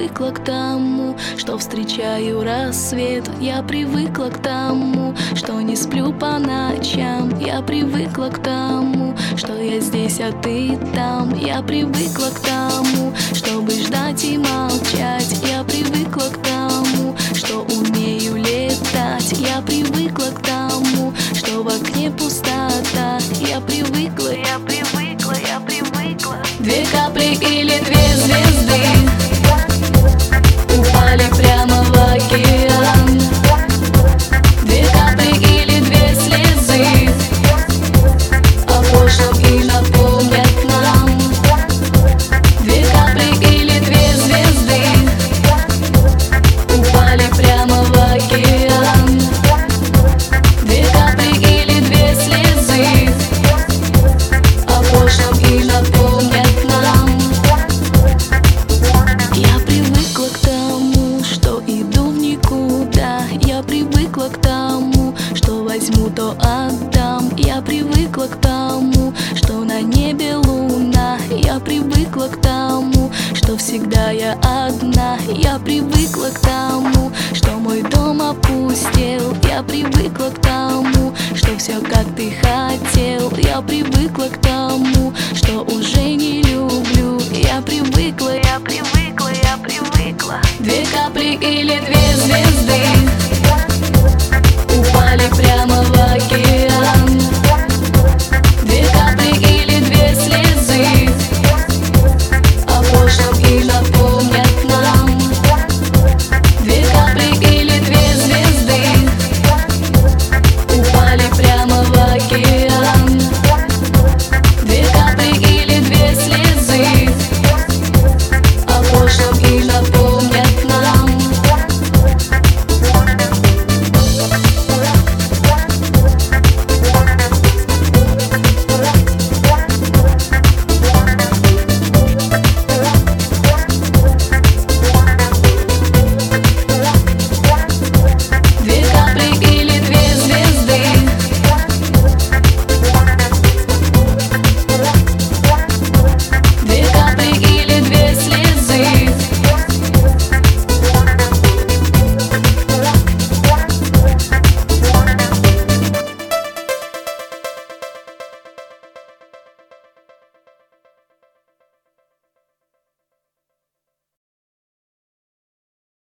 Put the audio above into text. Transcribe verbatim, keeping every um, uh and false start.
привыкла к тому, что встречаю рассвет. Я привыкла к тому, что не сплю по ночам. Я привыкла к тому, что я здесь, а ты там. Я привыкла к тому, чтобы ждать и молчать. Я привыкла к тому, что умею летать. Я привыкла к тому, что в окне пустота. Я привыкла, я привыкла, я привыкла. Две капли или две звезды упали прямо в океан. Две капли или две слезы о прошлом и напомнят нам. Две капли или две звезды упали прямо в океан. Две капли или две слезы о прошлом и напомнят нам. Я привыкла к тому, что иду в никуда. Я привыкла к тому, что возьму, то отдам. Я привыкла к тому, что на небе луна. Я привыкла к тому, что всегда я одна. Я привыкла к тому, что мой дом опустел. Я привыкла к тому, что все как ты хотел. Я привыкла к тому, что уже не люблю. Я привыкла, я привыкла, я привыкла. Две капли или две